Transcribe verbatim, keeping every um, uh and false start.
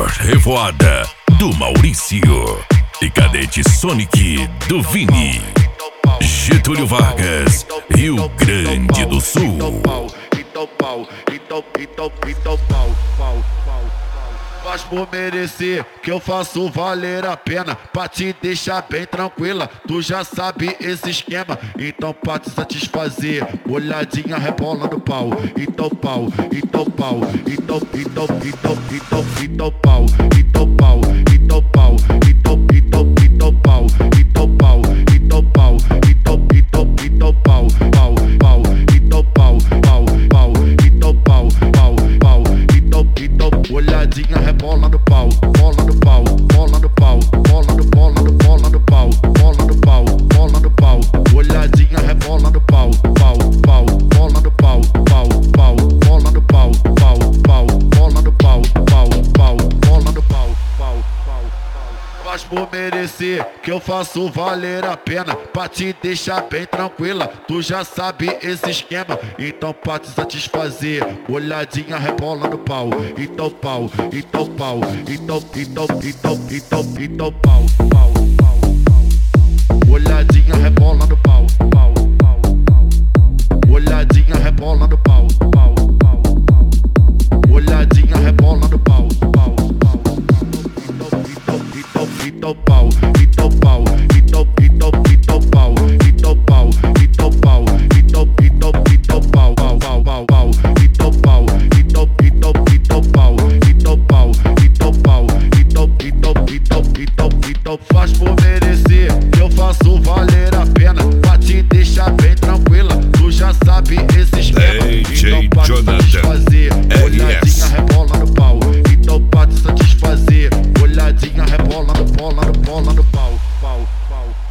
Júnior Revoada do Maurício e Cadete Sonic do Vini. Getúlio Vargas, Rio Grande do Sul. Faz por merecer, que eu faço valer a pena, pra te deixar bem tranquila, tu já sabe esse esquema. Então pra te satisfazer, olhadinha rebola no pau. Então pau, então pau, então, então, então, então, então pau, então pau, então pau, então, então, então pau, então pau, então pau, então, então, então pau, pau, pau, então pau, pau, pau, então pau, pau, pau, então, então, olhadinha rebola no pau, bola no pau, bola no pau, bola no bola no bola no pau, bola no pau, bola no pau, olhadinha rebola no pau, pau, pau, bola no pau, pau, pau, bola no pau, pau, pau, bola no pau, pau, pau, bola no pau, pau, pau. Faz por merecer, que eu faço valer a pena, pra te deixar bem tranquila, tu já sabe esse esquema. Então pra te satisfazer, olhadinha rebola no pau. Então pau, então pau, então, então, então, então, então pau, pau, pau, pau. Olhadinha rebola no pau, pau, pau, pau. Olhadinha rebola no pau, pau, pau, pau. Olhadinha rebola no pau, pau, pau, pau. Então, então, então pau, então pau, então, então, então pau, então pau, então pau, então, então, então pau, pau, pau, pau, pau, então pau, então, então, então pau, então pau, então pau, então, então, então, então, então faz por merecer, que eu faço valer a pena, pra te deixar bem tranquila, tu já sabe esse esquema. Então pra te satisfazer, olhadinha rebola no pau. Então pra te satisfazer, olhadinha rebola no bola no bola no pau, pau, pau.